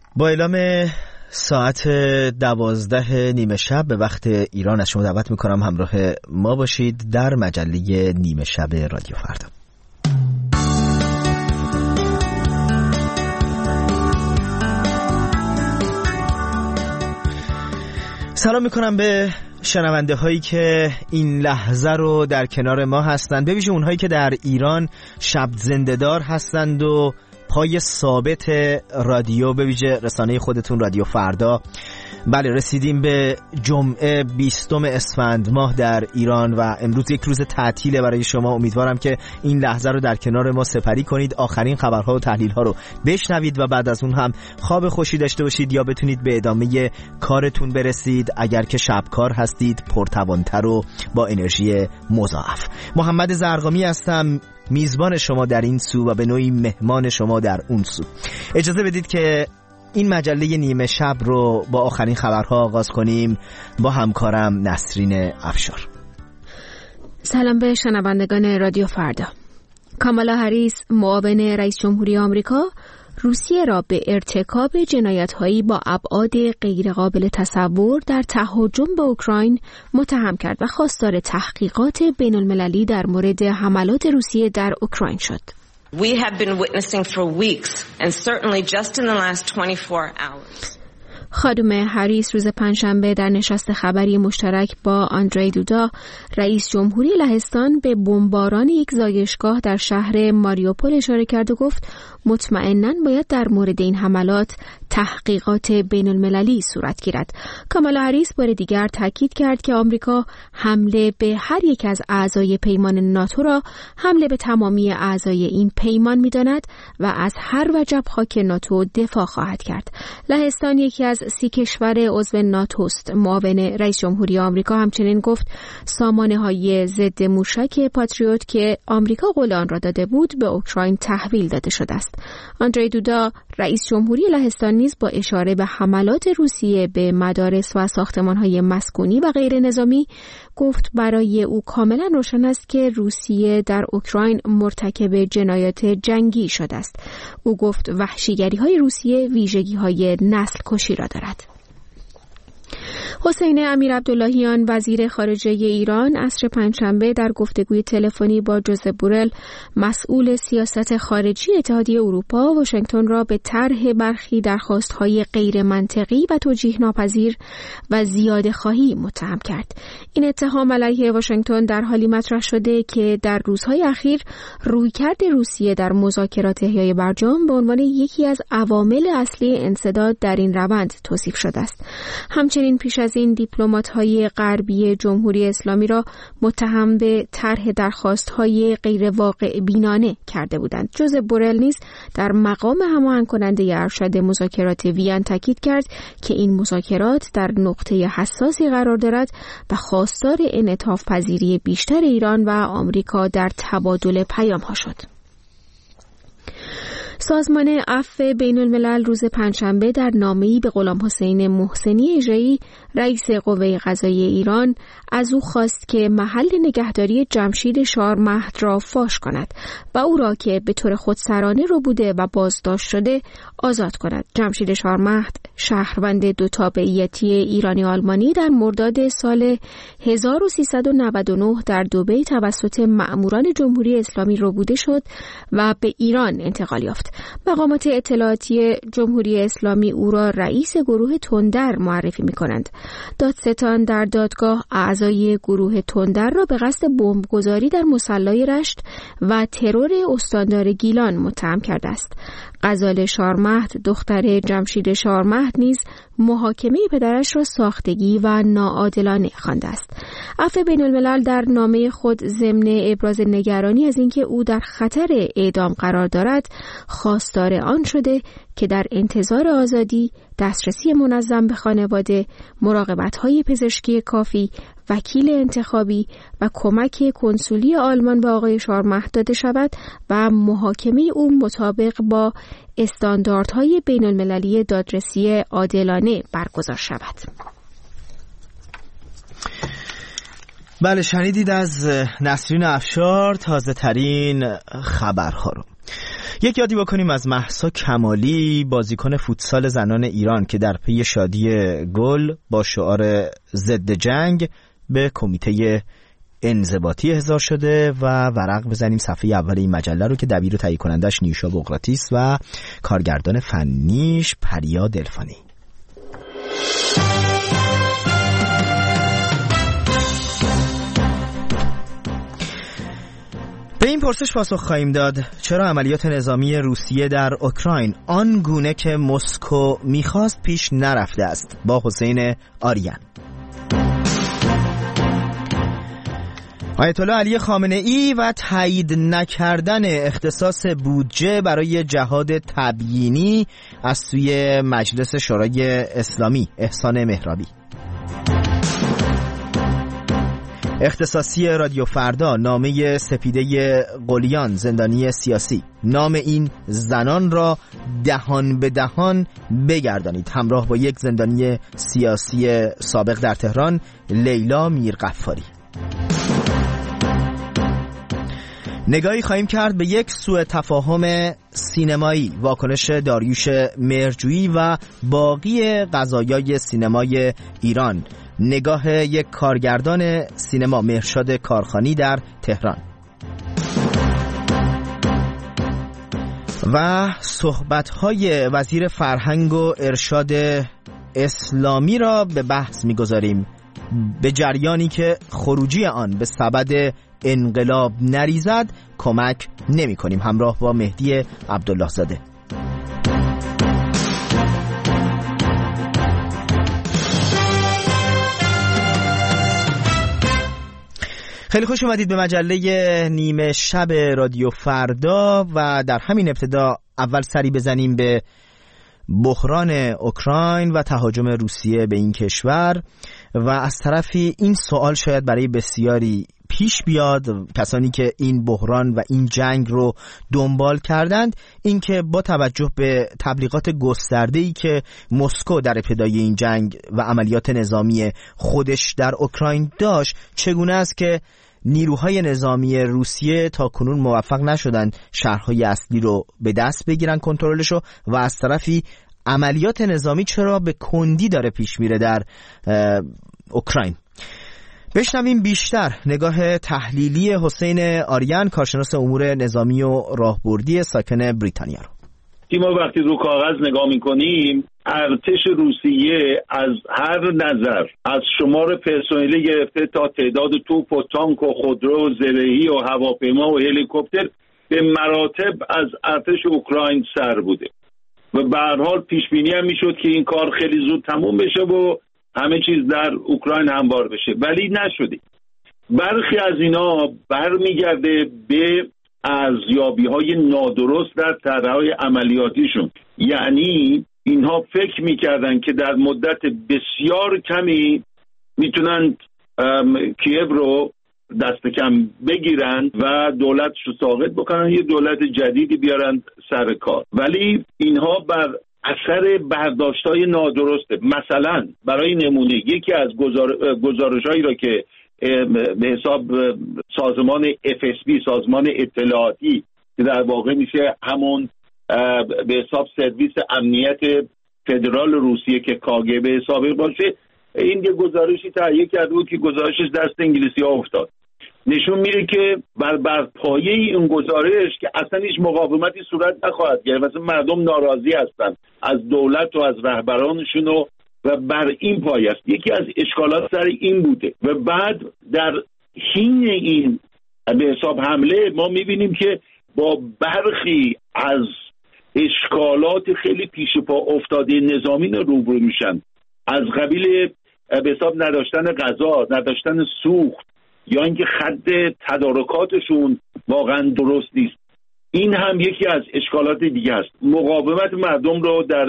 با اعلام ساعت 12 نیمه شب به وقت ایران از شما دعوت میکنم همراه ما باشید در مجله نیمه شب رادیو فردا. سلام میکنم به شنونده هایی که این لحظه رو در کنار ما هستند، به ویژه اونهایی که در ایران شب زنده‌دار هستند و پای ثابت رادیو، به ویژه رسانه خودتون رادیو فردا. بله، رسیدیم به جمعه 20 اسفند ماه در ایران و امروز یک روز تعطیله برای شما. امیدوارم که این لحظه رو در کنار ما سپری کنید، آخرین خبرها و تحلیل‌ها رو بشنوید و بعد از اون هم خواب خوشی داشته باشید یا بتونید به ادامه کارتون برسید. اگر که شبکار هستید پرتوان‌تر و با انرژی مضاعف. محمد زرقامی هستم، میزبان شما در این سو و به نوعی مهمان شما در اون سو. اجازه بدید که این مجله نیمه شب رو با آخرین خبرها آغاز کنیم با همکارم نسرین افشار. سلام به شنوندگان رادیو فردا. کامالا هریس، معاون رئیس جمهوری آمریکا، روسیه را به ارتکاب جنایت‌هایی با ابعاد غیرقابل تصور در تهاجم به اوکراین متهم کرد و خواستار تحقیقات بین‌المللی در مورد حملات روسیه در اوکراین شد. We have been witnessing for weeks and certainly just in the last 24 hours. خانم هریس روز پنجشنبه در نشست خبری مشترک با آندری دودا، رئیس جمهوری لهستان، به بمباران یک زایشگاه در شهر ماریوپول اشاره کرد و گفت مطمئناً باید در مورد این حملات تحقیقات بین‌المللی صورت گیرد. کامالا هریس بار دیگر تاکید کرد که آمریکا حمله به هر یک از اعضای پیمان ناتو را حمله به تمامی اعضای این پیمان می‌داند و از هر وجب خاک ناتو دفاع خواهد کرد. لهستان یکی از 30 کشور عضو ناتوست. معاون رئیس جمهوری آمریکا همچنین گفت سامانه‌های ضد موشک پاتریوت که آمریکا قول آن را داده بود به اوکراین تحویل داده شده است. آندری دودا، رئیس جمهوری لهستان، نیز با اشاره به حملات روسیه به مدارس و ساختمان‌های مسکونی و غیر نظامی گفت برای او کاملا روشن است که روسیه در اوکراین مرتکب جنایات جنگی شده است. او گفت وحشیگری‌های روسیه ویژگی‌های نسل کشی را دارد. حسین امیرعبداللهیان، وزیر خارجه ایران، عصر پنجشنبه در گفتگوی تلفنی با جوزپ بورل، مسئول سیاست خارجی اتحادیه اروپا، واشنگتن را به طرح برخی درخواست‌های غیر منطقی و توجیه ناپذیر و زیاده‌خواهی متهم کرد. این اتهام علیه واشنگتن در حالی مطرح شده که در روزهای اخیر رویکرد روسیه در مذاکرات احیای برجام به عنوان یکی از عوامل اصلی انسداد در این روند توصیف شده است. همچنین پیش از این دیپلمات‌های غربی جمهوری اسلامی را متهم به طرح درخواست‌های غیر واقع بینانه کرده بودند. جوزپ بورل نیز در مقام هماهنگ کننده ارشد مذاکرات وین تاکید کرد که این مذاکرات در نقطه حساسی قرار دارد و خواستار انعطاف پذیری بیشتر ایران و آمریکا در تبادل پیام‌ها شد. سازمان عفو بین‌الملل روز پنجشنبه در نامه‌ای به غلام حسین محسنی اژه‌ای، رئیس قوه قضاییه ایران، از او خواست که محل نگهداری جمشید شارمهد را فاش کند و او را که به طور خودسرانه ربوده و بازداشت شده آزاد کند. جمشید شارمهد، شهروند دو تابعیتی ایرانی آلمانی، در مرداد سال 1399 در دبی توسط مأموران جمهوری اسلامی ربوده شد و به ایران انتقال یافت. مقامات اطلاعاتی جمهوری اسلامی او را رئیس گروه تندر معرفی می‌کنند. دادستان در دادگاه اعضای گروه تندر را به قصد بمبگذاری در مصلی رشت و ترور استاندار گیلان متهم کرده است. غزال شارمهد، دختر جمشید شارمهد، نیز محاکمه پدرش را ساختگی و ناعادلانه خوانده است. عفو بین‌الملل در نامه خود ضمن ابراز نگرانی از اینکه او در خطر اعدام قرار دارد، خواستار آن شده که در انتظار آزادی، دسترسی منظم به خانواده، مراقبت‌های پزشکی کافی، وکیل انتخابی و کمک کنسولی آلمان به آقای شارمهد داده شود و محاکمه او مطابق با استانداردهای بین‌المللی دادرسی عادلانه برگزار شود. بله، شنیدید از نسرین افشار تازه ترین خبرها رو. یک یادی بکنیم از مهسا کمالی، بازیکن فوتسال زنان ایران که در پی شادی گل با شعار ضد جنگ به کمیته انضباطی احضار شده و ورق بزنیم صفحه اول این مجله رو که دبیر و تهیه کنندش نیوشا بقراطیس و کارگردان فنیش پریا دلفانی. به این پرسش پاسخ خواهیم داد: چرا عملیات نظامی روسیه در اوکراین آن گونه که مسکو می‌خواست پیش نرفته است؟ با حسین آریان. آیت الله علی خامنه‌ای و تایید نکردن اختصاص بودجه برای جهاد تبیینی از سوی مجلس شورای اسلامی، احسان مهرابی. اختصاصی رادیو فردا، نامه سپیده قلیان، زندانی سیاسی. نام این زنان را دهان به دهان بگردانید، همراه با یک زندانی سیاسی سابق در تهران، لیلا میرغفاری. نگاهی خواهیم کرد به یک سوء تفاهم سینمایی، واکنش داریوش مهرجویی و باقی قضایای سینمای ایران، نگاه یک کارگردان سینما، مهرشاد کارخانی، در تهران. و صحبت‌های وزیر فرهنگ و ارشاد اسلامی را به بحث می‌گذاریم، به جریانی که خروجی آن به سبد انقلاب نریزد کمک نمی کنیم، همراه با مهدی عبدالله زاده. خیلی خوش اومدید به مجله نیمه شب رادیو فردا و در همین ابتدا اول سری بزنیم به بحران اوکراین و تهاجم روسیه به این کشور و از طرفی این سوال شاید برای بسیاری پیش بیاد، کسانی که این بحران و این جنگ رو دنبال کردند، این که با توجه به تبلیغات گسترده‌ای که مسکو در ابتدای این جنگ و عملیات نظامی خودش در اوکراین داشت، چگونه است که نیروهای نظامی روسیه تا کنون موفق نشدن شهرهای اصلی رو به دست بگیرن، کنترلشو، و از طرفی عملیات نظامی چرا به کندی داره پیش میره در اوکراین. بشنویم بیشتر نگاه تحلیلی حسین آریان، کارشناس امور نظامی و راهبردی ساکن بریتانیا رو. ما وقتی رو کاغذ نگاه میکنیم، ارتش روسیه از هر نظر، از شمار پرسنل گرفته تا تعداد توپ و تانک و خودرو و زرهی و هواپیما و هلیکوپتر، به مراتب از ارتش اوکراین سر بوده و به هر حال پیش بینی هم میشد که این کار خیلی زود تموم بشه و همه چیز در اوکراین هموار بشه، ولی نشده. برخی از اینا برمیگرده به ارزیابی‌های نادرست در طرح‌های عملیاتیشون. یعنی اینها فکر می‌کردن که در مدت بسیار کمی میتونن کیف رو دست کم بگیرن و دولتش رو ساقط بکنن، یه دولت جدیدی بیارن سر کار، ولی اینها بر اثر برداشت‌های نادرسته. مثلا برای نمونه یکی از گزارش‌هایی را که به حساب سازمان FSB، سازمان اطلاعاتی که در واقع میشه همون به حساب سرویس امنیت فدرال روسیه که KGB به حساب باشه، این یه گزارشی تهیه کرده بود که گزارشش دست انگلیسی ها افتاد. نشون میده که بر پایه این گزارش که اصلا هیچ مقاومتی صورت نخواهد گرفت، مثلا مردم ناراضی هستن از دولت و از رهبرانشون و بر این پایه است. یکی از اشکالات سر این بوده و بعد در حین این به حساب حمله ما میبینیم که با برخی از اشکالات خیلی پیش پا افتاده نظامی روبرو میشن، از قبیل به حساب نداشتن غذا، نداشتن سوخت، یا اینکه خط تدارکاتشون واقعا درست نیست. این هم یکی از اشکالات دیگه است. مقاومت مردم رو در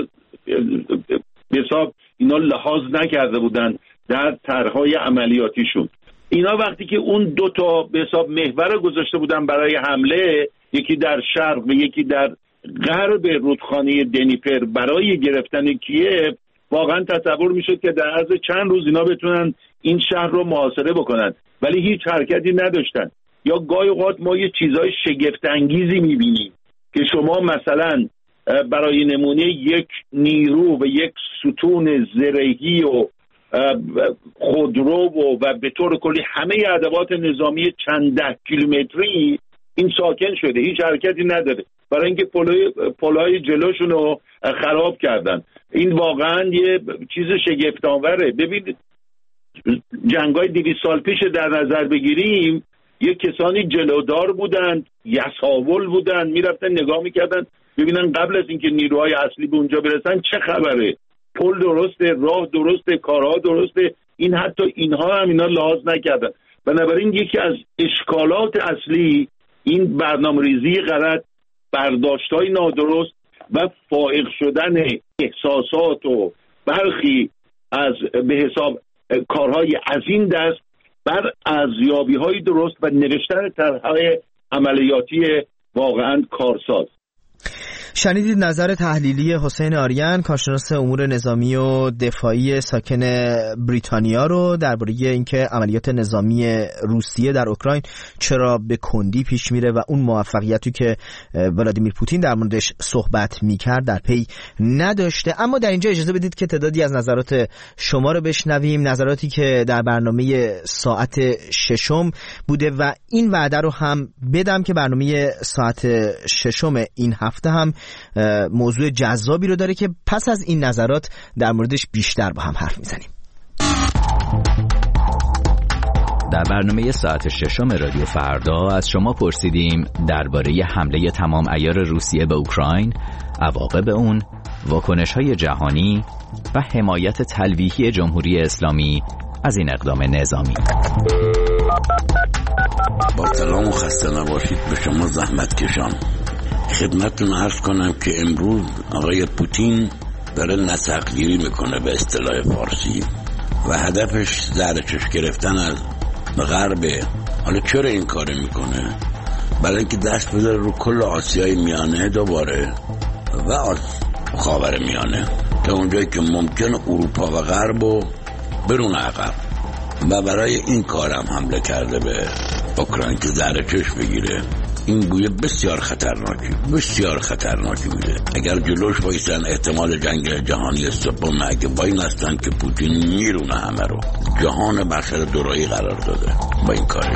به حساب اینا لحاظ نکرده بودن در طرح‌های عملیاتیشون. اینا وقتی که اون دو تا به حساب محور گذاشته بودن برای حمله، یکی در شرق و یکی در غرب رودخانه دنیپر برای گرفتن کیف، واقعا تصور میشد که در عرض چند روز اینا بتونن این شهر رو محاصره بکنن، ولی هیچ حرکتی نداشتن. یا گاهی اوقات ما یه چیزای شگفت انگیزی میبینیم که شما مثلا برای نمونه یک نیرو و یک ستون زرهی و خودرو و به طور کلی همه ادوات نظامی چند ده کیلومتری این ساکن شده، هیچ حرکتی نداره برای اینکه پلهای جلوشون رو خراب کردن. این واقعا یه چیز شگفت‌آوره. ببینید جنگ‌های 200 سال پیش در نظر بگیریم، یه کسانی جلودار بودن، یساول بودن، میرفتن نگاه میکردن ببینن قبل از اینکه نیروهای اصلی به اونجا برسن چه خبره، پل درسته، راه درسته، کارها درسته. این حتی اینها هم اینا لحاظ نکردن. بنابراین یکی از اشکالات اصلی این برنامه‌ریزی غلط، برداشت‌های نادرست و فائق شدن احساسات و برخی از به حساب کارهای از این دست بر ارزیابی‌های درست و نوشتن طرح‌های عملیاتی واقعاً کارساز. شنیدید نظر تحلیلی حسین آریان، کارشناس امور نظامی و دفاعی ساکن بریتانیا رو درباره اینکه عملیات نظامی روسیه در اوکراین چرا به کندی پیش میره و اون موفقیتی که ولادیمیر پوتین در موردش صحبت میکرد در پی نداشته. اما در اینجا اجازه بدید که تعدادی از نظرات شما رو بشنویم، نظراتی که در برنامه ساعت 6 بوده و این وعده رو هم بدم که برنامه ساعت 6 این هفته هم موضوع جذابی رو داره که پس از این نظرات در موردش بیشتر با هم حرف میزنیم. در برنامه ساعت 6 رادیو فردا از شما پرسیدیم درباره حمله تمام عیار روسیه به اوکراین، عواقب اون، واکنش‌های جهانی و حمایت تلویحی جمهوری اسلامی از این اقدام نظامی. با سلام و خسته نباشید به شما زحمت کشان. خدمتتون عرض کنم که امروز آقای پوتین داره نسق‌گیری میکنه به اصطلاح فارسی و هدفش زهرچش گرفتن از غرب. حالا چرا این کار میکنه؟ برای اینکه دست بذاره رو کل آسیای میانه دوباره و خاور میانه تا اونجایی که ممکنه اروپا و غرب رو برون عقب، و برای این کارم حمله کرده به اوکراین که زهرچش بگیره. این گویه بسیار خطرناکی میده. اگر جلوش وایسن احتمال جنگ جهانی سوم اگه با این هستن که پوتین میرونه همه رو، جهان بخشر دورایی قرار داده با این کارش.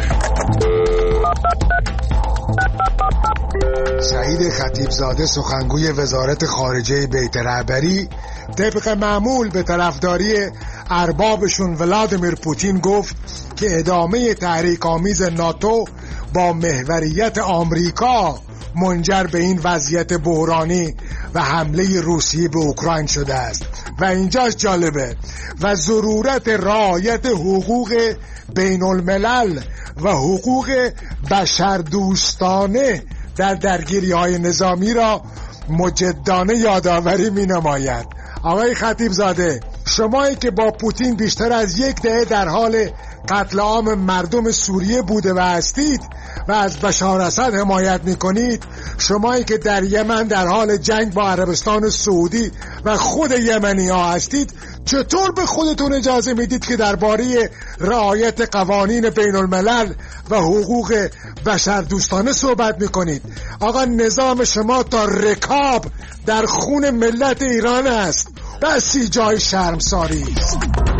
سعید خطیبزاده سخنگوی وزارت خارجه بیت رهبری طبق معمول به طرفداری اربابشون ولادیمیر پوتین گفت که ادامه تحریک آمیز ناتو با محوریت آمریکا منجر به این وضعیت بحرانی و حمله روسیه به اوکراین شده است و اینجاش جالبه و ضرورت رعایت حقوق بین الملل و حقوق بشردوستانه در درگیری‌های نظامی را مجدانه یادآوری می‌نماید. آقای خطیبزاده، شمایی که با پوتین بیشتر از 1 دهه در حال قتل عام مردم سوریه بوده و هستید و از بشار اسد حمایت میکنید، شمایی که در یمن در حال جنگ با عربستان سعودی و خود یمنی ها هستید، چطور به خودتون اجازه میدید که درباره رعایت قوانین بین الملل و حقوق بشردوستانه صحبت میکنید؟ آقا نظام شما تا رکاب در خون ملت ایران است، بسی جای شرمساری است.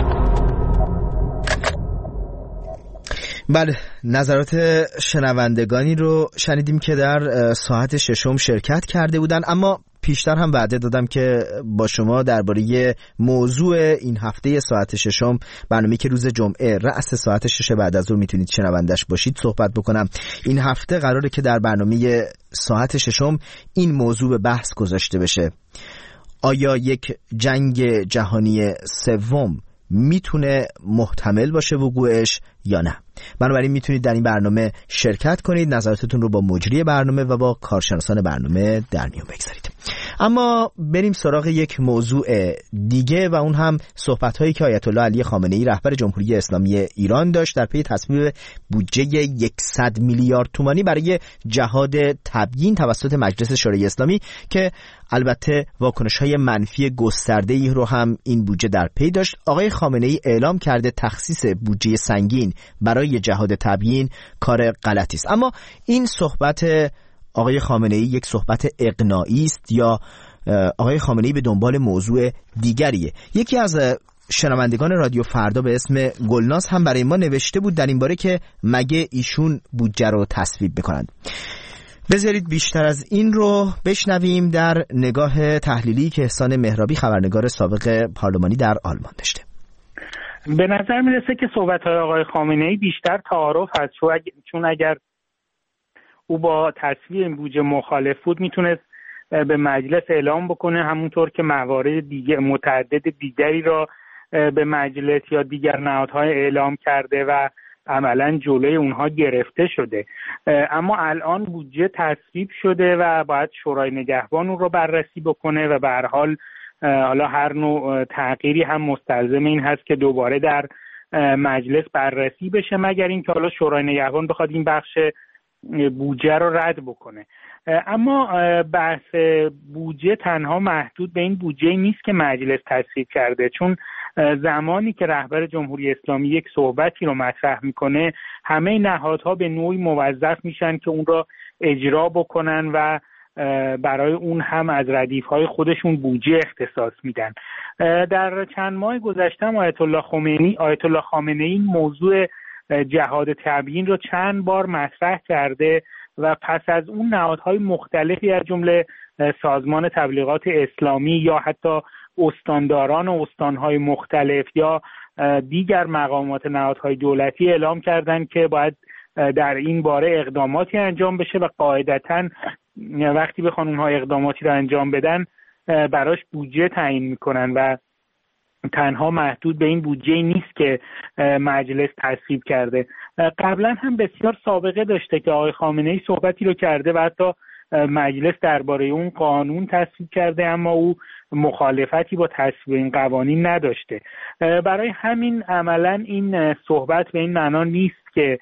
بله، نظرات شنوندگانی رو شنیدیم که در ساعت 6 شرکت کرده بودن، اما پیشتر هم وعده دادم که با شما درباره موضوع این هفته ساعت 6 برنامه‌ای که روز جمعه رأس ساعت 6 بعد از ظهر میتونید شنوندش باشید صحبت بکنم. این هفته قراره که در برنامه ساعت 6 این موضوع به بحث گذاشته بشه: آیا یک جنگ جهانی سوم میتونه محتمل باشه وقوعش یا نه؟ بنابراین میتونید در این برنامه شرکت کنید، نظراتتون رو با مجری برنامه و با کارشناسان برنامه در میون بگذارید. اما بریم سراغ یک موضوع دیگه و اون هم صحبت‌هایی که آیت الله علی خامنه‌ای رهبر جمهوری اسلامی ایران داشت در پی تصویب بودجه 100 میلیارد تومانی برای جهاد تبیین توسط مجلس شورای اسلامی که البته واکنش‌های منفی گسترده‌ای رو هم این بودجه در پی داشت. آقای خامنه‌ای اعلام کرده تخصیص بودجه سنگین برای جهاد تبیین کار غلطی است. اما این صحبت آقای خامنه‌ای یک صحبت اقناعی است یا آقای خامنه‌ای به دنبال موضوع دیگریه؟ یکی از شنوندگان رادیو فردا به اسم گلناز هم برای ما نوشته بود در این باره که مگه ایشون بودجه رو تصویب میکنند. بذارید بیشتر از این رو بشنویم در نگاه تحلیلی که احسان مهرابی خبرنگار سابق پارلمانی در آلمان داشته. به نظر میرسه که صحبت‌های آقای خامنه‌ای بیشتر تعارف هست، چون اگر او با تصویب این بودجه مخالف بود میتونست به مجلس اعلام بکنه، همونطور که موارد دیگه متعدد دیگری را به مجلس یا دیگر نهادهای اعلام کرده و عملاً جلوی اونها گرفته شده. اما الان بودجه تصویب شده و باید شورای نگهبان اون رو بررسی بکنه و به هر حال حالا هر نوع تغییری هم مستلزم این هست که دوباره در مجلس بررسی بشه، مگر اینکه حالا شورای نگهبان بخواد این بخش بودجه رو رد بکنه. اما بحث بودجه تنها محدود به این بودجه نیست که مجلس تصویب کرده، چون زمانی که رهبر جمهوری اسلامی یک صحبتی رو مطرح میکنه همه نهادها به نوعی موظف میشن که اون رو اجرا بکنن و برای اون هم از ردیف‌های خودشون بودجه اختصاص میدن. در چند ماه گذشته آیت الله خامنه‌ای این موضوع جهاد تبیین رو چند بار مطرح کرده و پس از اون نهادهای مختلفی از جمله سازمان تبلیغات اسلامی یا حتی استانداران و استانهای مختلف یا دیگر مقامات نهادهای دولتی اعلام کردند که باید در این باره اقداماتی انجام بشه و قاعدتاً وقتی بخوان اونها اقداماتی رو انجام بدن براش بودجه تعیین میکنن و تنها محدود به این بودجه نیست که مجلس تصویب کرده. قبلا هم بسیار سابقه داشته که آقای خامنه‌ای صحبتی رو کرده و حتی مجلس درباره اون قانون تصویب کرده، اما او مخالفتی با تصویب این قوانین نداشته. برای همین عملا این صحبت به این معنا نیست که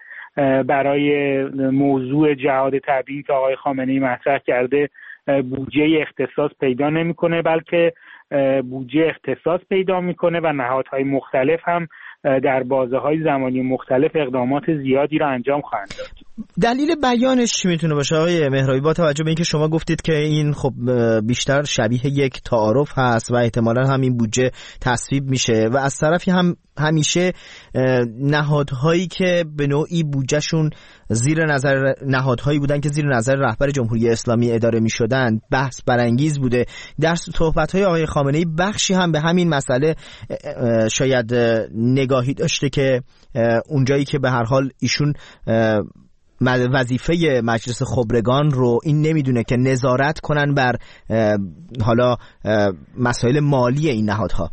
برای موضوع جهاد تبیین که آقای خامنه‌ای مطرح کرده بودجه اختصاص پیدا نمی‌کنه، بلکه بودجه اختصاص پیدا میکنه و نهادهای مختلف هم در بازه‌های زمانی مختلف اقدامات زیادی را انجام خواهند داد. دلیل بیانش چی میتونه باشه آقای مهرابی، با توجه به اینکه شما گفتید که این خب بیشتر شبیه یک تعارف هست و احتمالاً همین بودجه تصویب میشه و از طرفی هم همیشه نهادهایی که به نوعی بودجهشون زیر نظر نهادهایی بودن که زیر نظر رهبر جمهوری اسلامی اداره میشدن بحث برانگیز بوده. در صحبت‌های آقای خامنه‌ای بخشی هم به همین مسئله شاید نگاهی داشته که اونجایی که به هر حال ایشون وظیفه مجلس خبرگان رو این نمیدونه که نظارت کنن بر حالا مسائل مالی این نهادها.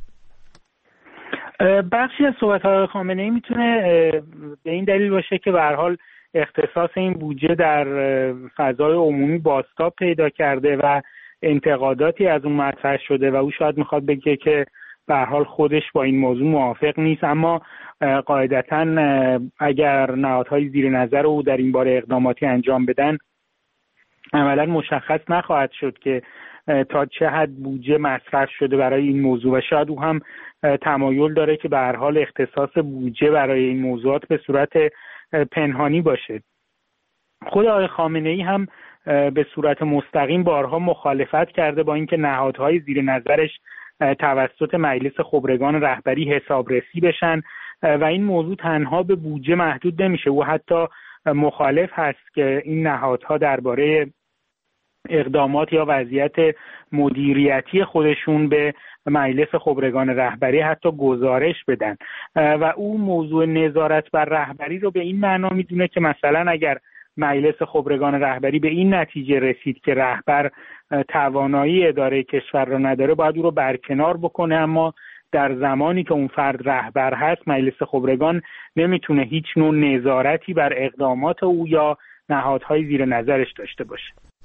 بخشی از صحبت‌های خامنه‌ای میتونه به این دلیل باشه که به هر حال اختصاص این بودجه در فضای عمومی بازتاب پیدا کرده و انتقاداتی از اون مطرح شده و او شاید میخواد بگه که به هر حال خودش با این موضوع موافق نیست، اما قاعدتاً اگر نهادهای زیر نظر او در این باره اقداماتی انجام بدن عملاً مشخص نخواهد شد که تا چه حد بودجه مصرف شده برای این موضوع و شاید او هم تمایل داره که به هر حال اختصاص بودجه برای این موضوعات به صورت پنهانی باشه. خود آقای خامنه‌ای هم به صورت مستقیم بارها مخالفت کرده با اینکه نهادهای زیر نظرش توسط مجلس خبرگان رهبری حسابرسی بشن و این موضوع تنها به بودجه محدود نمیشه. او حتی مخالف هست که این نهادها درباره اقدامات یا وضعیت مدیریتی خودشون به مجلس خبرگان رهبری حتی گزارش بدن و او موضوع نظارت بر رهبری رو به این معنا میدونه که مثلا اگر مجلس خبرگان رهبری به این نتیجه رسید که رهبر توانایی اداره کشور را نداره باید او رو برکنار بکنه، اما در زمانی که اون فرد رهبر هست مجلس خبرگان نمیتونه هیچ نوع نظارتی بر اقدامات او یا نهادهای زیر نظرش داشته باشه.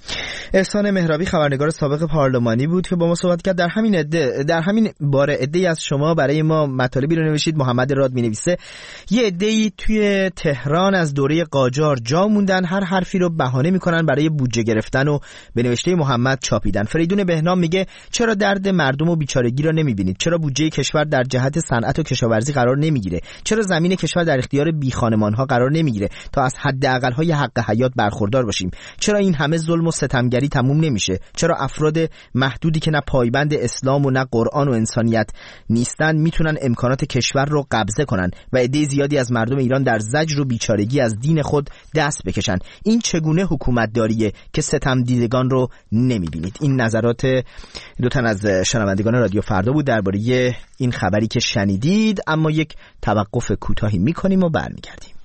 احسان مهرابی خبرنگار سابق پارلمانی بود که با ما صحبت کرد. در همین باره عده‌ای از شما برای ما مطالبی رو نوشید. محمد راد می‌نویسه یه عده‌ای توی تهران از دوره قاجار جا موندن، هر حرفی رو بهانه میکنن برای بودجه گرفتن و به نوشته محمد چاپیدن. فریدون بهنام میگه چرا درد مردم و بیچارگی رو نمیبینید؟ چرا بودجه کشور در جهت صنعت و کشاورزی قرار نمیگیره؟ چرا زمین کشور در اختیار بی خانمان‌ها قرار نمیگیره تا از حداقل‌های حق حیات برخوردار باشیم؟ چرا این همه ظلم و ستمگری تموم نمیشه؟ چرا افراد محدودی که نه پایبند اسلام و نه قرآن و انسانیت نیستن میتونن امکانات کشور رو قبضه کنن و عده زیادی از مردم ایران در زجر و بیچارگی از دین خود دست بکشن؟ این چگونه حکومت داریه که ستم دیدگان رو نمیبینید؟ این نظرات دو تن از شنوندگان رادیو فردا بود درباره این خبری که شنیدید. اما یک توقف کوتاهی میکنیم و برمیگردیم.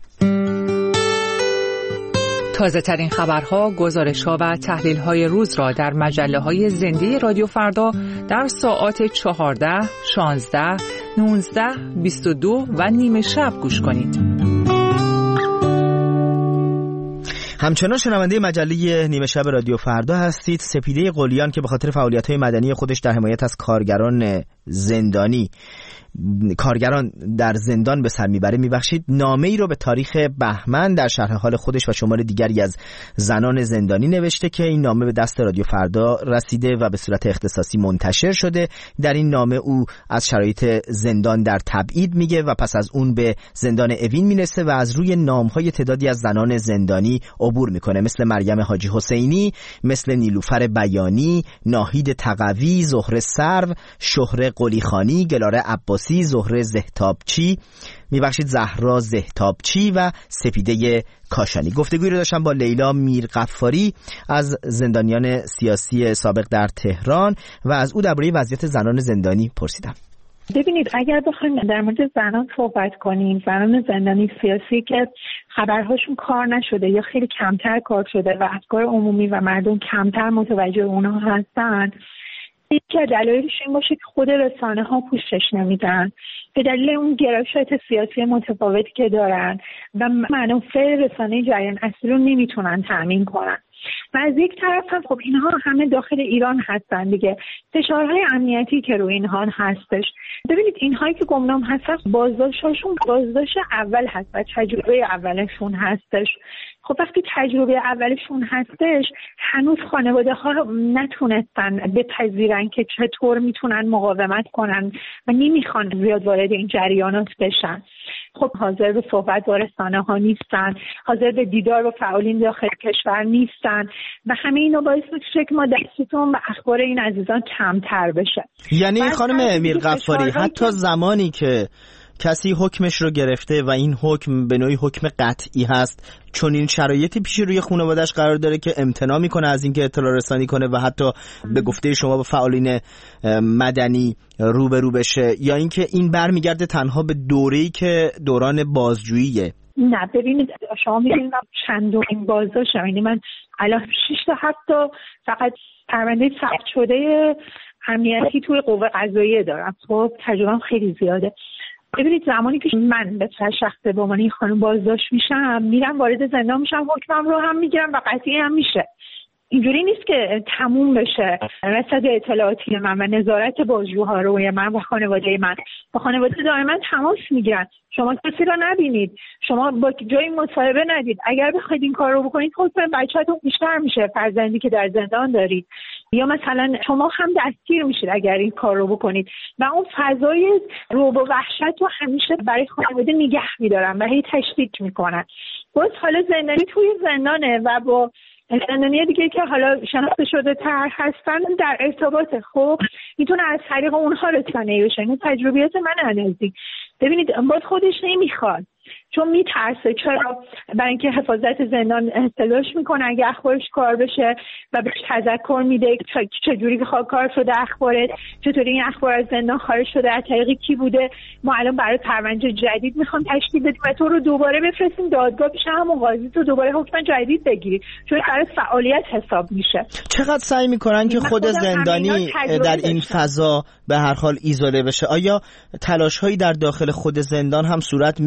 تازه ترین خبرها، گزارش‌ها و تحلیل‌های روز را در مجله‌های زنده رادیو فردا در ساعات 14, 16, 19, 22 و نیمه شب گوش کنید. همچنان شنونده مجله نیمه شب رادیو فردا هستید. سپیده قلیان که به خاطر فعالیت‌های مدنی خودش در حمایت از کارگران در زندان به سر میبره میبخشید نامه‌ای رو به تاریخ بهمن در شرح حال خودش و شمار دیگری از زنان زندانی نوشته که این نامه به دست رادیو فردا رسیده و به صورت اختصاصی منتشر شده. در این نامه او از شرایط زندان در تبعید میگه و پس از اون به زندان اوین میرسه و از روی نامهای تعدادی از زنان زندانی عبور میکنه، مثل مریم حاجی حسینی، مثل نیلوفر بیانی، ناهید تقوی، زهره سرو، شهره قلیخانی، گلاره عباسی، زهره زهتابچی، میبخشید زهرا زهتابچی و سپیده کاشانی. گفتگویی رو داشتم با لیلا میرغفاری از زندانیان سیاسی سابق در تهران و از او درباره وضعیت زنان زندانی پرسیدم. ببینید، اگر بخوایم در مورد زنان صحبت کنیم، زنان زندانی سیاسی که خبرهاشون کار نشده یا خیلی کمتر کار شده و افکار عمومی و مردم کمتر متوجه اونها هستند، یکی از دلایلش این باشه که خود رسانه ها پوشش نمیدن به دلیل اون گرایشات سیاسی متفاوتی که دارن و منافع رسانه جریان اصلی رو نمیتونن تامین کنن. و از یک طرف هم خب اینها همه داخل ایران هستن دیگه، فشارهای امنیتی که روی اینها هستش. ببینید اینهایی که گمنام هستن بازداشتشون بازداشت اول هست و تجربه اولشون هستش. خب وقتی تجربه اولشون هستش هنوز خانواده ها رو نتونستن بپذیرن که چطور میتونن مقاومت کنن و نمیخوان زیاد وارد این جریانات بشن. خب حاضر به صحبت با رسانه ها نیستن، حاضر به دیدار با فعالین داخل کشور نیستن و همه اینا باعث میشه که ما دستتون و اخبار این عزیزان کمتر بشه. یعنی خانم میرغفاری حتی زمانی که کسی حکمش رو گرفته و این حکم به نوعی حکم قطعی هست، چون این شرایطی پیش روی خانواده‌اش قرار داره که امتناع میکنه از اینکه اطلاع رسانی کنه و حتی به گفته شما با فعالین مدنی روبرو بشه، یا اینکه این برمیگرده تنها به دوره‌ای که دوران بازجوییه؟ نه ببینید، شما می‌بینید چندمین بازداشت، یعنی من الان 6 تا 7 تا فقط پرونده ثبت شده امنیتی توی قوه قضاییه دارم. خب تجربه‌ام خیلی زیاده. ببینید زمانی که من به شخص به عنوان این خانم بازداشت میشم، میرم وارد زندان میشم، حکمم رو هم میگیرم و قطعی هم میشه. اینجوری نیست که تموم بشه رصد اطلاعاتی من و نظارت بازجوها روی من و خانواده من. با خانواده دائما تماس میگیرن. شما کسی رو نبینید، شما با جای مصاحبه ندید. اگر بخواید این کار رو بکنید حکم بچه‌تون بیشتر میشه، فرزندی که در زندان دارید، یا مثلا شما هم دستگیر میشید اگر این کار رو بکنید. و اون فضای رعب و وحشت رو همیشه برای خانواده نگه میدارن و هی تشدید میکنن. باز حالا زندانی توی زندانه و با زندانی دیگه که حالا شناخته شده تر هستن در ارتباط، خب میتونه از طریق اونها رسانه‌ای بشه. این تجربیات من نزدیک. ببینید باز خودش نمیخواد، چون میترسه. چرا؟ برای اینکه حفاظت زندان احتلاش میکنه اگه اخبارش کار بشه و بهش تذکر میده چجوری کار شده اخبارت، چطوری این اخبار از زندان خارج شده، از طریق کی بوده. ما الان برای پرونده جدید میخوام تشکیل بدیم و تو رو دوباره بفرستیم دادگاه پیش همون قاضی، تو دوباره حکم جدید بگیری، چون برای فعالیت حساب میشه. چقدر سعی میکنن که خود زندانی در این فضا به هر حال ایزوله بشه؟ آیا تلاش‌هایی در داخل خود زندان هم صورت میگیره برای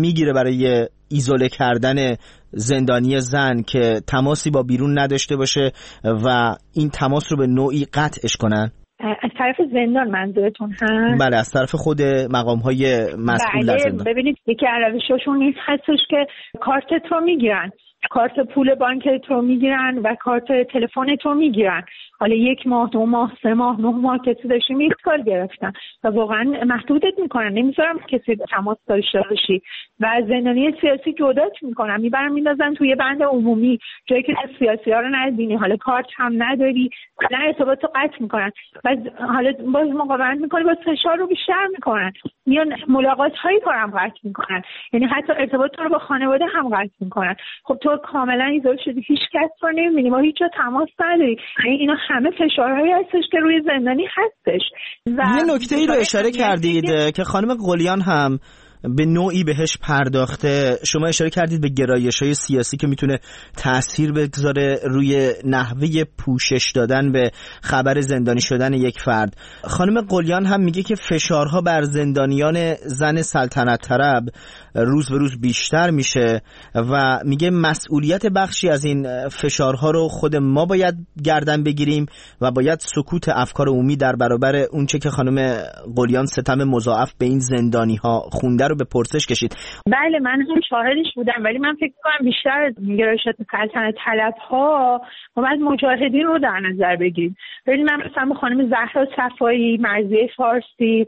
برای ایزوله کردن زندانی زن که تماسی با بیرون نداشته باشه و این تماس رو به نوعی قطعش کنن؟ از طرف زندان منظورتون هست؟ بله، از طرف خود مقام‌های مسئول در زندان. ببینید یکی از روشاشون این هستش که کارتت رو میگیرن، کارت پول بانکت رو میگیرن و کارت تلفنت رو میگیرن. حالا 1 ماه، 2 ماه، 3 ماه، 9 ماه کسی داشتیم یک کار گرفتن و واقعا محدودت میکنن، نمیذارم کسی تماس داشته باشی و از زندانی سیاسی جدات میکنن، میبرن میندازن توی بند عمومی جایی که سیاسی ها رو نبینی، حالا کارت هم نداری، کلا ارتباط رو قطع میکنن و حالا باز مقاومت میکنی، باز فشار رو بیشتر میکنن، میان ملاقات هایی رو هم قطع میکنن، یعنی حتی ارتباط رو با خانواده هم قطع میکنن. خب تو کاملا ایزوله شدی، هیچ کس رو نمیبینی، ما هیچ جا تماس نداری. اینا همه فشارهایی هستش که روی زندانی هستش. یه نکته‌ای رو اشاره کردید که خانم قلیان هم به نوعی بهش پرداخته. شما اشاره کردید به گرایش‌های سیاسی که میتونه تأثیر بگذاره روی نحوه پوشش دادن به خبر زندانی شدن یک فرد. خانم قلیان هم میگه که فشارها بر زندانیان زن سلطنت طلب روز به روز بیشتر میشه و میگه مسئولیت بخشی از این فشارها رو خود ما باید گردن بگیریم و باید سکوت افکار عمومی در برابر اونچه که خانم قلیان ستم مضاعف به این زندانی‌ها خونده رو به پرسش کشید. بله من هم شاهدش بودم، ولی من فکر کنم بیشتر از گرایشات سلطنت طلب‌ها ما باید مجاهدین رو در نظر بگیریم. ولی من مثلا با خانم زهرا صفایی، مرضیه فارسی،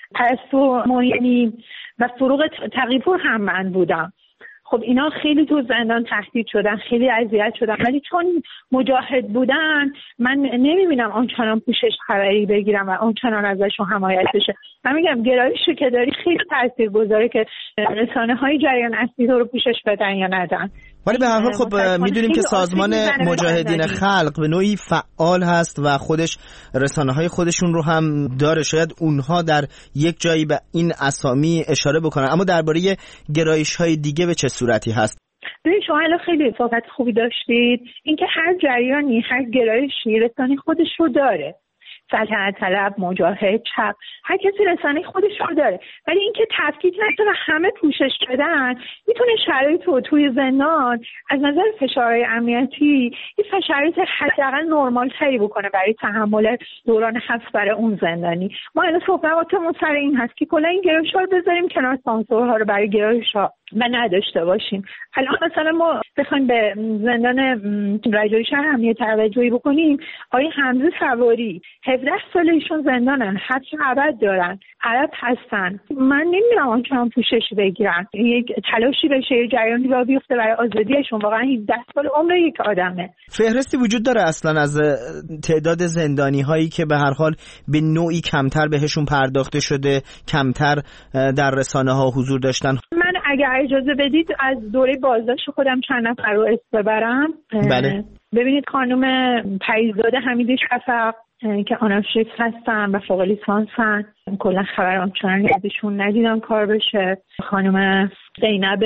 پرستو معینی و فروغ تقی‌پور هم من بودم. خب اینا خیلی تو زندان تهدید شدن، خیلی اذیت شدن، ولی چون مجاهد بودن من نمیبینم آنچنان پوشش خبری بگیرم و آنچنان ازشون حمایت بشه. من میگم گرایشی که داری خیلی تاثیرگذاره که رسانه‌های جریان اصلی رو پوشش بدن یا ندن. ولی به هر حال خب میدونیم که سازمان مجاهدین خلق به نوعی فعال هست و خودش رسانه‌های خودشون رو هم داره، شاید اونها در یک جایی به این اسامی اشاره بکنن. اما درباره گرایش‌های دیگه به چه صورتی هست؟ ببین شما الان خیلی صحبت خوبی داشتید، اینکه هر جریانی، هر گرایشی رسانه خودش رو داره. سلطنت طلب، مجاهد، چپ، هر کسی رسانه خودش رو داره، ولی اینکه تفکیک نشه و همه پوشش بدن میتونه شرایط رو توی زندان از نظر فشارهای امنیتی یه شرایط حداقل نرمال تری بکنه برای تحمل دوران حبس برای اون زندانی. ما الان صحبتمون سر این هست که کلا این گرایش‌ها رو بذاریم کنار، سانسورها رو برای گرایش‌ها و نداشته باشیم. الان مثلا ما بخوایم به زندان رجایی شهر امنیت توجهی بکنیم، آقای حمزه سواری 17 سال ایشون زندانن، حبس ابد دارن، عرب هستن. من نمیدونم آنچنان پوشش بگیرن، یک تلاشی بشه، یه جریانی راه بیفته برای آزادیشون. واقعا 17 سال عمر یک آدمه. فهرستی وجود داره اصلا از تعداد زندانی هایی که به هر حال به نوعی کمتر بهشون پرداخته شده، کمتر در رسانه ها حضور داشتن؟ من اگر اجازه بدید از دوره بازداشت خودم چند نفر رو اسم ببرم. بله. ببینید خانم پریزاده حمیدی شفق که آنارشیست هستن و فوق لیسانسن، کلا خبر آنچنانی ازشون ندیدم کار بشه. خانم زینب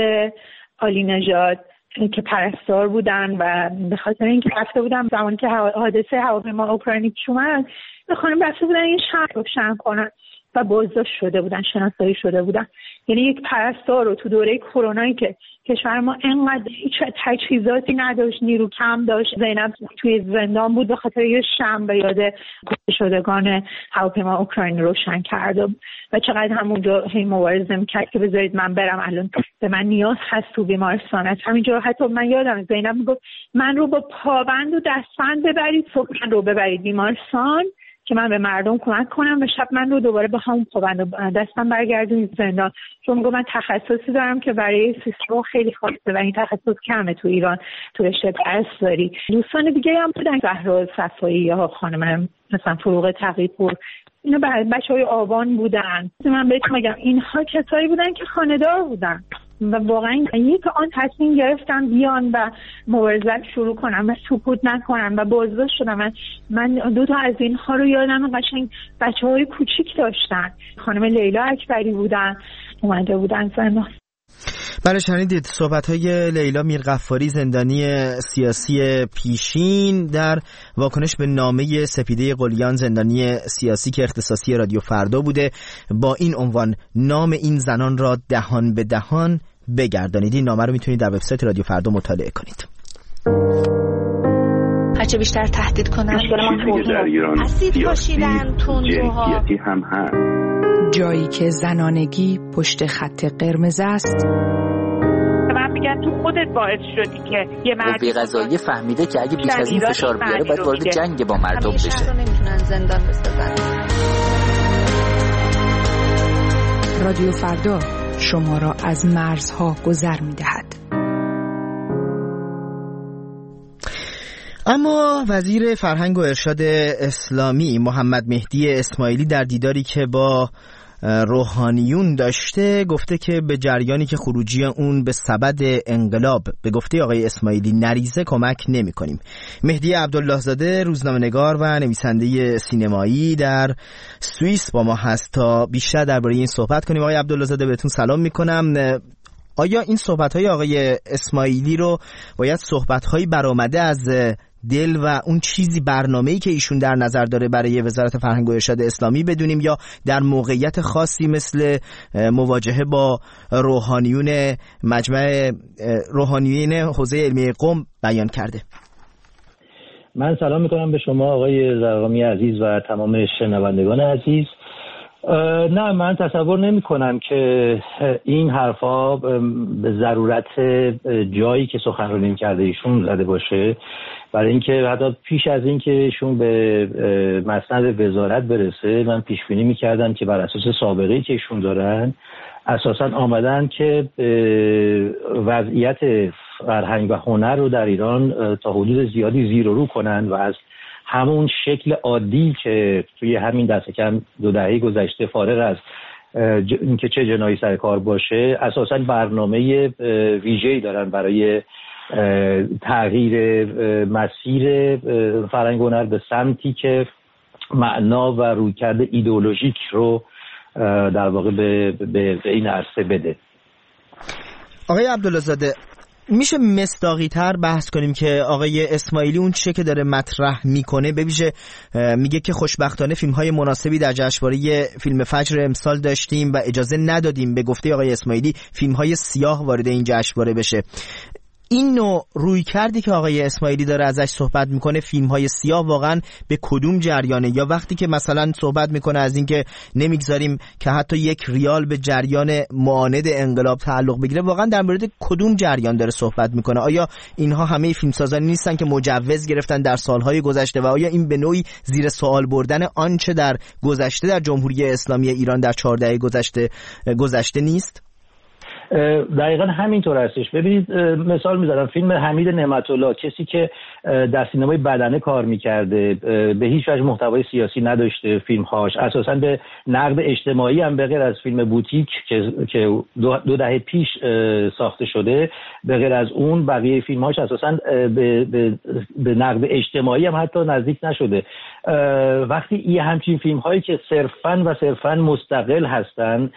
علی نژاد که پرستار بودن و به خاطر اینکه رفته بودن زمانی که حادثه هواپیما اوکراینی پیش اومد، به خانم رفته بودن یه شهر رو روشن کنن و بازداشت شده بودن، شناسایی شده بودن. یعنی یک پرستار رو تو دوره کرونایی که کشور ما انقدر هیچ تجهیزاتی نداشت، نیرو کم داشت، زینب توی زندان بود به خاطر یه شمع به یاد کشته شدگان هواپیما اوکراین روشن کرده و چقدر همونجا هی مبارزه میکرد که بذارید من برم، الان به من نیاز هست تو بیمارستان. از همینجا حتی من یادم زینب میگفت من رو با پابند و دستبند ببرید، صبح من رو ببرید بیمارستان که من به مردم کمک کنم و شب من رو دوباره با همون پابند و دستم برگردونید زندان. چون میگم من تخصصی دارم که برای سیستم خیلی خاصه و این تخصص کمه تو ایران، تو رشته پرستاری. دوستان دیگه هم بودن، زهرا صفایی یا خانم مثلا فروغ تقی‌پور، اینا بچهای آبان بودن. من بهتون میگم اینها کسایی بودن که خانه‌دار بودن و واقعا یک آن تصمیم گرفتم بیان و مبارزه شروع کنم و سکوت نکنم و بازداشت شدم. من 2 تا از اینها رو یادم، قشنگ بچه‌های کوچیک داشتن. خانم لیلا اکبری بودن، اومده بودن زندان. بله شنیدید صحبت‌های لیلا میرغفاری، زندانی سیاسی پیشین، در واکنش به نامه سپیده قلیان، زندانی سیاسی که اختصاصی رادیو فردا بوده، با این عنوان: نام این زنان را دهان به دهان بگردانید. این نامه رو میتونید در وبسایت رادیو فردا مطالعه کنید. هرچه بیشتر تهدید کنن مشکل در ایران اسید پاشیدن تندروها هم هست. جایی که زنانگی پشت خط قرمز است. من میگم تو خودت باعث شدی که یه مرد قضایی فهمیده که اگه بیش از این فشار بیاره باید وارد جنگ با مردم بشه. نمیتونن زندان بسازن. رادیو فردا شما را از مرزها گذر می‌دهد. اما وزیر فرهنگ و ارشاد اسلامی محمد مهدی اسماعیلی در دیداری که با روحانیون داشته گفته که به جریانی که خروجی اون به سبد انقلاب به گفته آقای اسماعیلی نریزه کمک نمی کنیم. مهدی عبدالله زاده روزنامه‌نگار و نویسنده سینمایی در سوئیس با ما هست تا بیشتر درباره این صحبت کنیم. آقای عبدالله زاده بهتون سلام میکنم. آیا این صحبت‌های آقای اسماعیلی رو باید صحبت‌هایی برآمده از دل و اون چیزی برنامه‌ای که ایشون در نظر داره برای وزارت فرهنگ و ارشاد اسلامی بدونیم یا در موقعیت خاصی مثل مواجهه با روحانیون مجمع روحانیون حوزه علمی قم بیان کرده؟ من سلام میکنم به شما آقای زرقامی عزیز و تمام شنوندگان عزیز. نه، من تصور نمی کنم که این حرفا به ضرورت جایی که سخنرانی کرده ایشون زده باشه، برای اینکه حتی پیش از اینکه ایشون به مسند وزارت برسه من پیش بینی می‌کردم که بر اساس سابقه‌ای که ایشون دارن اساساً آمدن که وضعیت فرهنگ و هنر رو در ایران تا حدود زیادی زیر و رو کنن و از همون شکل عادی که توی همین دست کم 2 دهه گذشته فارغ از اینکه چه جنایی سر کار باشه اساساً برنامه ویژه‌ای دارن برای تغییر مسیر فرهنگ و هنر به سمتی که معنا و رویکرد ایدئولوژیک رو در واقع به این عرصه بده. آقای عبدالله زاده، میشه مصداقی تر بحث کنیم که آقای اسماعیلی اون چیزی که داره مطرح میکنه به ویژه میگه که خوشبختانه فیلم‌های مناسبی در جشنواره فیلم فجر امسال داشتیم و اجازه ندادیم به گفته آقای اسماعیلی فیلم‌های سیاه وارد این جشنواره بشه. این نوع روی کردی که آقای اسماعیلی داره ازش صحبت میکنه فیلم‌های سیاه واقعا به کدوم جریانه؟ یا وقتی که مثلا صحبت میکنه از اینکه نمیگذاریم که حتی 1 ریال به جریان معاند انقلاب تعلق بگیره، واقعا در مورد کدوم جریان داره صحبت میکنه؟ آیا اینها همه فیلمسازانی نیستن که مجوز گرفتن در سالهای گذشته و آیا این به نوعی زیر سوال بردن آنچه در گذشته در جمهوری اسلامی ایران در 4 دهه گذشته نیست؟ دقیقا همینطور هستش. ببینید مثال میذارم فیلم حمید نعمت‌الله، کسی که در سینمای بدنه کار میکرده، به هیچ وجه محتوای سیاسی نداشته، فیلمهاش اساسا به نقد اجتماعی هم به غیر از فیلم بوتیک که 2 دهه پیش ساخته شده، به غیر از اون بقیه فیلمهاش اساسا به نقد اجتماعی هم حتی نزدیک نشده. وقتی این همچین فیلمهایی که صرفاً مستقل هستن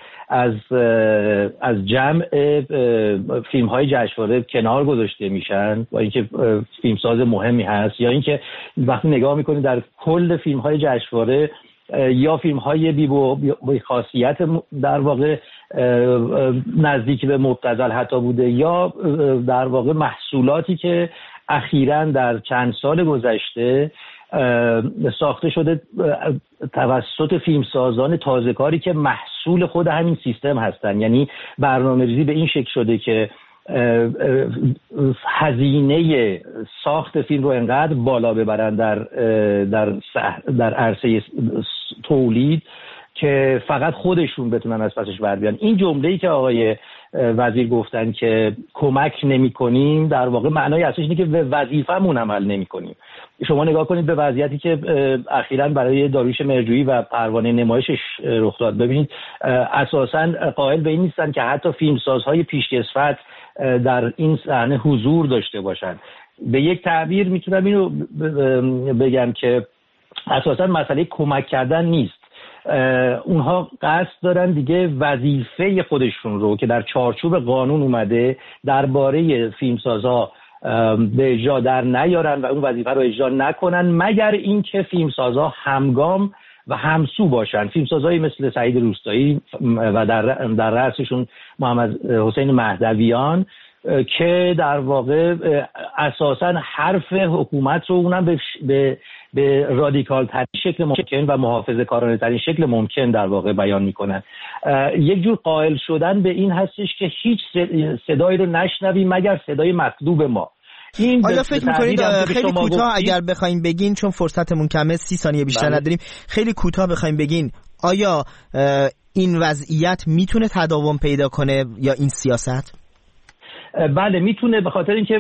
از جمع فیلم‌های جشنواره کنار گذاشته میشن و اینکه فیلمساز مهمی هست، یا اینکه وقتی نگاه میکنید در کل فیلم‌های جشنواره یا فیلم‌های بی خاصیت در واقع نزدیک به مبتذل حتی بوده، یا در واقع محصولاتی که اخیراً در چند سال گذشته ساخته شده توسط فیلمسازان تازه‌کاری که محصول خود همین سیستم هستن. یعنی برنامه‌ریزی به این شکل شده که هزینه ساخت فیلم رو انقدر بالا ببرن در عرصه تولید که فقط خودشون بتونن از پسش بر بیان. این جمله‌ای که آقای وزیر گفتن که کمک نمی‌کنیم، در واقع معنای اصلیش اینه که به وظیفه‌مون عمل نمی‌کنیم. شما نگاه کنید به وضعیتی که اخیراً برای داریوش مهرجویی و پروانه نمایشش رخ داد. ببینید اساساً قائل به این نیستن که حتی فیلمسازهای پیشکسوت در این صحنه حضور داشته باشن. به یک تعبیر میتونم اینو بگم که اساساً مسئله کمک کردن نیست. اونها قصد دارن دیگه وظیفه خودشون رو که در چارچوب قانون اومده درباره فیلمسازها به اجرا در نیارن و اون وظیفه رو اجرا نکنن، مگر اینکه فیلمسازها همگام و همسو باشن. فیلمسازایی مثل سعید روستایی و در رأسشون محمد حسین مهدویان که در واقع اساساً حرف حکومت رو اونم به رادیکال ترین شکل ممکن و محافظه کارانه ترین شکل ممکن در واقع بیان میکنن. یک جور قائل شدن به این هستش که هیچ صدایی رو نشنویم مگر صدای مطلوب ما. آیا فکر میکنید خیلی کوتاه اگر بخوایم بگین، چون فرصتمون کمه 30 ثانیه بیشتر نداریم، خیلی کوتاه بخوایم بگین آیا این وضعیت میتونه تداوم پیدا کنه یا این سیاست؟ بله میتونه، به خاطر اینکه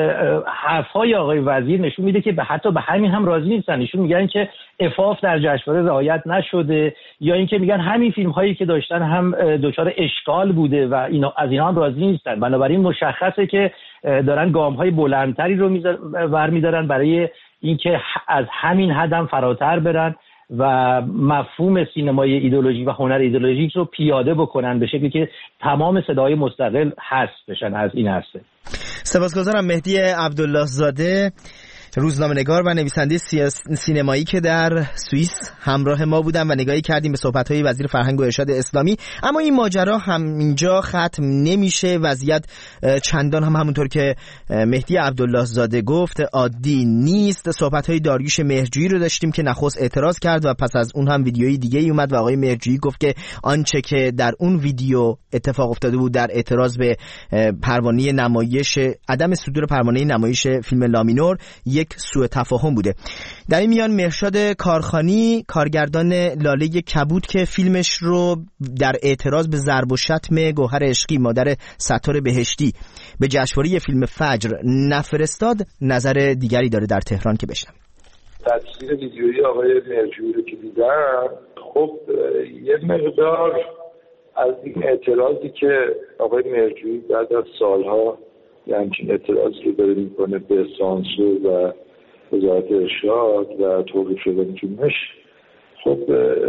حرفهای آقای وزیر نشون میده که حتی به همین هم راضی نیستن. ایشون میگن که عفاف در جشنواره رعایت نشده، یا اینکه میگن همین فیلم هایی که داشتن هم دچار اشکال بوده و از اینا هم راضی نیستن. بنابراین مشخصه که دارن گام های بلندتری رو برمی‌دارن برای اینکه از همین حد فراتر برن و مفهوم سینمای ایدئولوژی و هنر ایدئولوژیک رو پیاده بکنن به شکلی که تمام صداهای مستقل حذف بشن از این عرصه. سپاسگزارم. مهدی عبدالله زاده، روزنامه‌نگار و نویسنده سینمایی که در سوئیس همراه ما بودن و نگاهی کردیم به صحبت‌های وزیر فرهنگ و ارشاد اسلامی. اما این ماجرا همینجا ختم نمیشه. وضعیت چندان هم همونطور که مهدی عبدالله زاده گفت عادی نیست. صحبت‌های داریوش مهرجویی رو داشتیم که نخست اعتراض کرد و پس از اون هم ویدیوی دیگه‌ای اومد و آقای مهرجویی گفت که آنچه که در اون ویدیو اتفاق افتاده بود در اعتراض به پروانه نمایش عدم صدور پروانه نمایش فیلم لامینور یک سوء تفاهم بوده. در این میان مهرشاد کارخانی، کارگردان لاله کبود که فیلمش رو در اعتراض به ضرب و شتم گوهر عشقی مادر ستار بهشتی به جشنواره فیلم فجر نفرستاد، نظر دیگری داره در تهران که بشنم. تصویر ویدیویی آقای مهرجویی رو که دیدم، خب یه مقدار از این اعتراضی که آقای مهرجویی بعد از سالها همچین اعتراض رو داره میکنه به سانسور و وزارت ارشاد و توقیف شدن فیلمش، خب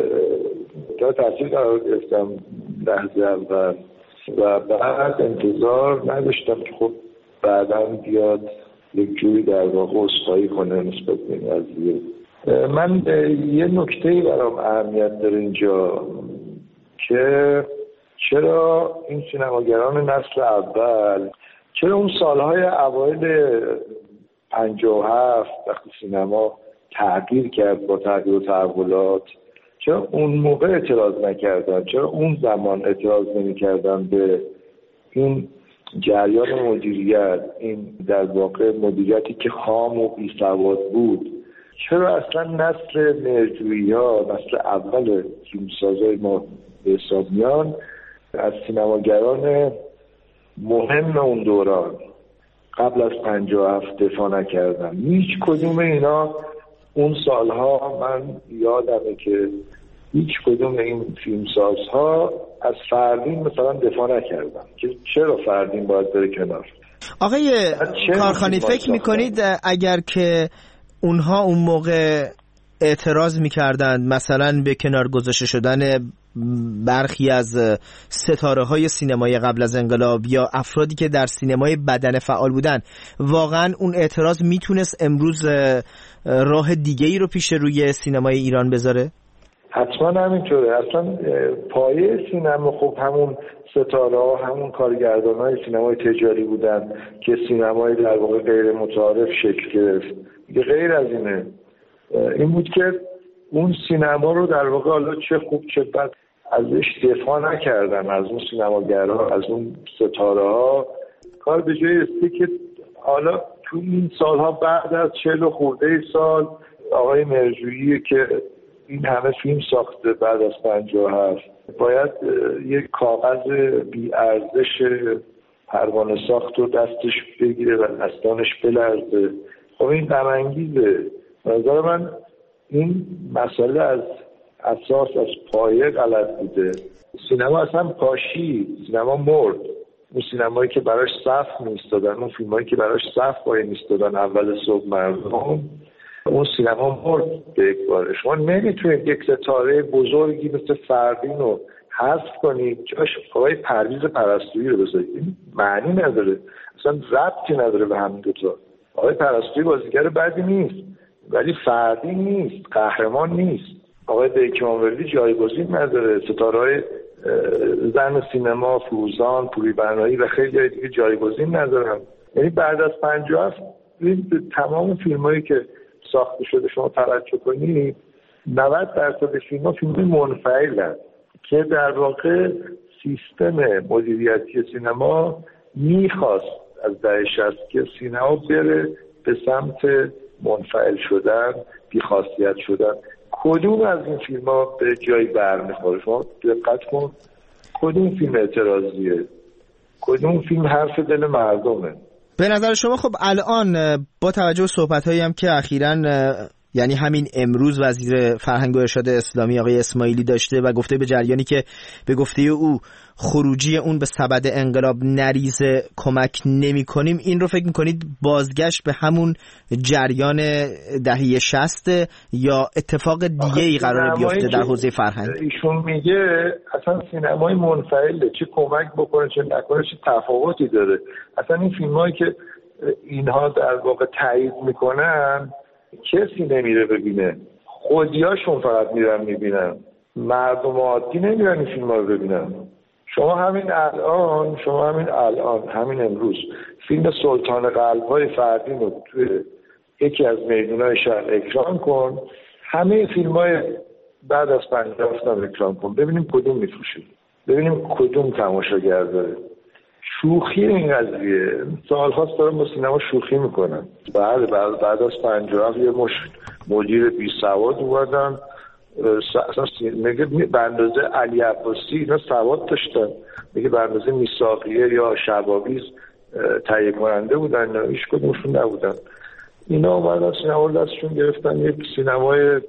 تا تاثیر قرار گرفتم لحظه اول و بعد انتظار نداشتم که خب بعدا بیاد یک جوری در واقع عذرخواهی کنه نسبت به این قضیه. من یه نکته‌ای برام اهمیت داره اینجا که چرا این سینماگران نسل اول، چرا اون سالهای اوایل 57 وقتی سینما تغییر کرد با تغییر و تحولات، چرا اون موقع اعتراض نکردن؟ چرا اون زمان اعتراض نمی‌کردن به این جریان مدیریت، این در واقع مدیریتی که خام و بی‌سواد بود؟ چرا اصلا نسل مهرجویی‌ها، نسل اول فیلمسازای ما به حساب میان، از سینماگران مهم اون دوران قبل از 57 دفاع نکردن؟ هیچ کدوم اینا اون سالها من یادمه که هیچ کدوم این فیلمسازها از فردین مثلا دفاع نکردن که چرا فردین باید بره کنار. آقای کارخانی فکر میکنید اگر که اونها اون موقع اعتراض میکردند مثلا به کنار گذاشته شدن برخی از ستاره های سینمای قبل از انقلاب یا افرادی که در سینمای بدن فعال بودن، واقعا اون اعتراض میتونست امروز راه دیگه ای رو پیش روی سینمای ایران بذاره؟ حتما همینطوره. اصلا پایه سینما خب همون ستاره ها، همون کارگردان های سینمای تجاری بودن که سینمای در واقع غیر متعارف شکل گرفت. غیر از اینه، این بود که اون سینما رو در واقع حالا چه خوب چه بد ازش دفاع نکردن، از اون سینماگرها، از اون ستاره ها. کار به جای استی که حالا تو این سالها بعد از 40 خورده سال آقای مهرجویی که این همه فیلم ساخته بعد از 57 باید یک کاغذ بی ارزش پروانه ساخت رو دستش بگیره و دستانش بلرزه. خب این غم انگیزه. به نظر من این مسئله از اساس، از پایه غلط بوده. سینما اصلا پاشی، سینما مرد. اون سینمایی که براش صف می‌ایستادن، اون فیلمایی که براش صف وای می‌ایستادن اول صبح مردم، اون سینما مرد به یک باره. شما نمیتونید یک ستاره بزرگی مثل فردین رو حذف کنید، جاش آقای پرویز پرستویی رو بذارید. این معنی نداره، اصلا ربطی نداره به همین دوتا. آقای پرستویی بازیگر بدی نیست، ولی فردین نیست، قهرمان نیست. آقای بیکمانوردی جایگزین نداره، ستاره‌های زن سینما فروزان، پوری بنایی و خیلی دیگه جایگزین ندارن. یعنی بعد از 57 تمام فیلمایی که ساخته شده شما توجه کنید 90% فیلم‌ها فیلم منفعلن که در واقع سیستم مدیریتی سینما میخواست از دهه 60 که سینما بره به سمت منفعل شدن، بی‌خاصیت شدن. کدوم از این فیلم‌ها به جایی برمیخوره؟ شما دقت کن، کدوم فیلم اعتراضیه؟ کدوم فیلم حرف دل مردمه؟ به نظر شما خب الان با توجه به صحبت‌هایی هم که اخیراً یعنی همین امروز وزیر فرهنگ و ارشاد اسلامی آقای اسماعیلی داشته و گفته به جریانی که به گفته او خروجی اون به سبد انقلاب نریزه کمک نمی کنیم، این رو فکر میکنید بازگشت به همون جریان دهه 60 یا اتفاق دیگه ای قراره بیفته در حوزه فرهنگ؟ ایشون میگه اصلا سینمای منفعله، چه کمک بکنه چه نکنه چه تفاوتی داره. اصلا این فیلمایی که اینها در واقع تایید میکنن کسی نمیره ببینه، خودیاشون فقط میرن میبینن، مردم عادی نمیرن این فیلم ها رو ببینن. شما همین الان همین امروز فیلم سلطان قلب‌های فردین رو توی یکی از میدونای شهر اکران کن، همه فیلم های بعد از 57 اکران کن، ببینیم کدوم میفروشه، ببینیم کدوم تماشاگر داره. شوخی این قضیه سال‌هاست دارن با سینما شوخی میکنن. بعد از 57 یه مدیر بی سواد اومدن میگه به اندازه علی عباسی اینا سواد داشتن، میگه به اندازه میثاقیه یا شبابیز تهیه کننده بودن، هیچ کدومشون نبودن. اینا اومدن سینما رو دستشون گرفتن، یک سینمای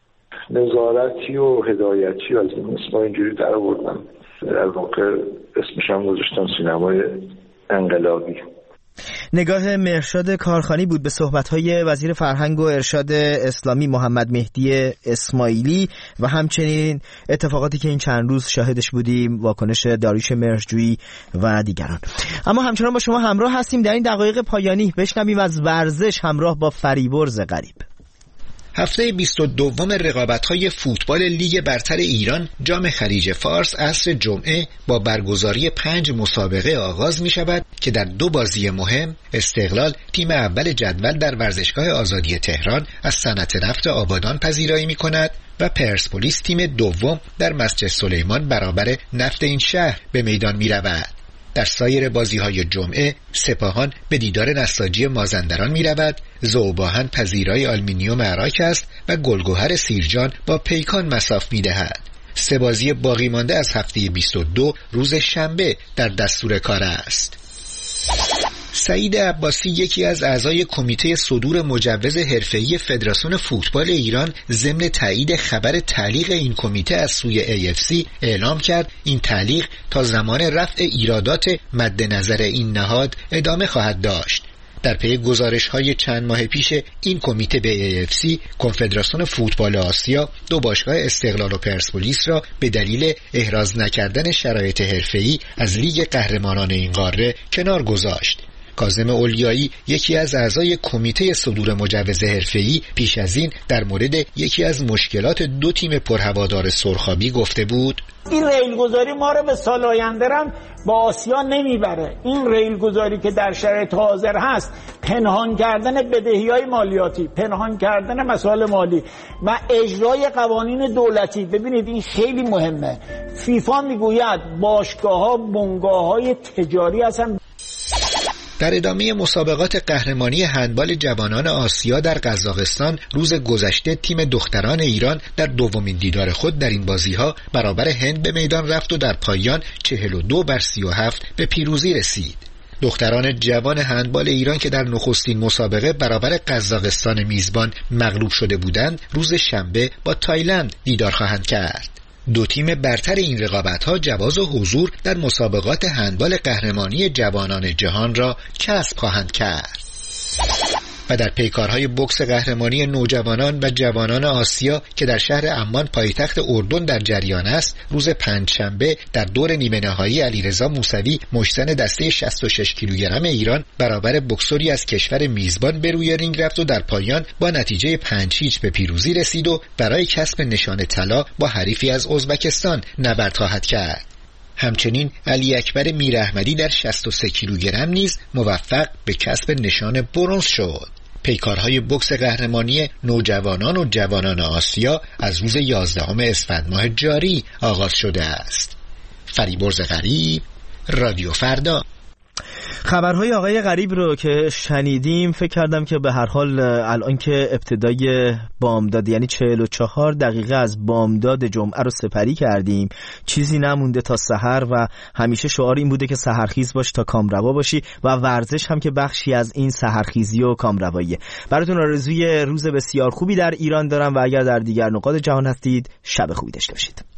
نظارتی و هدایتی از این اسما اینجوری در آوردن، در واقع اسمش هم گذاشتن سینمای انقلابی. نگاه مهرشاد کارخانی بود به صحبت‌های وزیر فرهنگ و ارشاد اسلامی محمد مهدی اسماعیلی و همچنین اتفاقاتی که این چند روز شاهدش بودیم، واکنش داریوش مهرجویی و دیگران. اما همچنان با شما همراه هستیم در این دقایق پایانی. بشنویم از ورزش همراه با فریبرز غریب. هفته 22 رقابت‌های فوتبال لیگ برتر ایران جام خلیج فارس عصر جمعه با برگزاری 5 مسابقه آغاز می شود که در 2 بازی مهم استقلال تیم اول جدول در ورزشگاه آزادی تهران از صنعت نفت آبادان پذیرایی می کند و پرسپولیس تیم دوم در مسجد سلیمان برابر نفت این شهر به میدان می رود. در سایر بازی‌های جمعه سپاهان به دیدار نساجی مازندران می‌رود، ذوباهن پذیرای آلومینیوم عراق است و گلگهر سیرجان با پیکان مصاف می‌دهد. 3 بازی باقی مانده از هفته 22 روز شنبه در دستور کار است. سعید عباسی یکی از اعضای کمیته صدور مجوز حرفه‌ای فدراسیون فوتبال ایران ضمن تایید خبر تعلیق این کمیته از سوی AFC اعلام کرد این تعلیق تا زمان رفع ایرادات مد نظر این نهاد ادامه خواهد داشت. در پی گزارش‌های چند ماه پیش این کمیته به AFC کنفدراسیون فوتبال آسیا 2 باشگاه استقلال و پرسپولیس را به دلیل احراز نکردن شرایط حرفه‌ای از لیگ قهرمانان این قاره کنار گذاشت. کاظم اولیایی یکی از اعضای کمیته صدور مجوز حرفه‌ای پیش از این در مورد یکی از مشکلات 2 تیم پرهوادار سرخابی گفته بود: این ریلگذاری ما رو به سال آینده با آسیا نمیبره. این ریلگذاری که در شرایط حاضر هست، پنهان کردن بدهی‌های مالیاتی، پنهان کردن مسائل مالی و اجرای قوانین دولتی، ببینید این خیلی مهمه. فیفا میگوید باشگاه‌ها بنگاه‌های تجاری هستن. در ادامه مسابقات قهرمانی هندبال جوانان آسیا در قزاقستان روز گذشته تیم دختران ایران در دومین دیدار خود در این بازی‌ها برابر هند به میدان رفت و در پایان 42-37 به پیروزی رسید. دختران جوان هندبال ایران که در نخستین مسابقه برابر قزاقستان میزبان مغلوب شده بودند، روز شنبه با تایلند دیدار خواهند کرد. 2 تیم برتر این رقابت‌ها جواز حضور در مسابقات هندبال قهرمانی جوانان جهان را کسب خواهند کرد. و در پیکارهای بوکس قهرمانی نوجوانان و جوانان آسیا که در شهر عمان پایتخت اردن در جریان است، روز پنجشنبه در دور نیمه نهایی علیرضا موسوی مشتن دسته 66 کیلوگرم ایران برابر بوکسوری از کشور میزبان به روی رینگ رفت و در پایان با نتیجه 5-0 به پیروزی رسید و برای کسب نشان طلا با حریفی از ازبکستان نبرد خواهد کرد. همچنین علی اکبر میراحمدی در 63 کیلوگرم نیز موفق به کسب نشان برنز شد. پیکارهای بوکس قهرمانی نوجوانان و جوانان آسیا از روز 11 اسفند ماه جاری آغاز شده است. فریبرز غریب، رادیو فردا. خبرهای آقای غریب رو که شنیدیم فکر کردم که به هر حال الان که ابتدای بامداد یعنی 44 دقیقه از بامداد جمعه رو سپری کردیم، چیزی نمونده تا سحر و همیشه شعار این بوده که سحرخیز باش تا کامروا باشی و ورزش هم که بخشی از این سحرخیزی و کامرواییه. براتون آرزوی روز بسیار خوبی در ایران دارم و اگر در دیگر نقاط جهان هستید شب خوبی داشته باشید.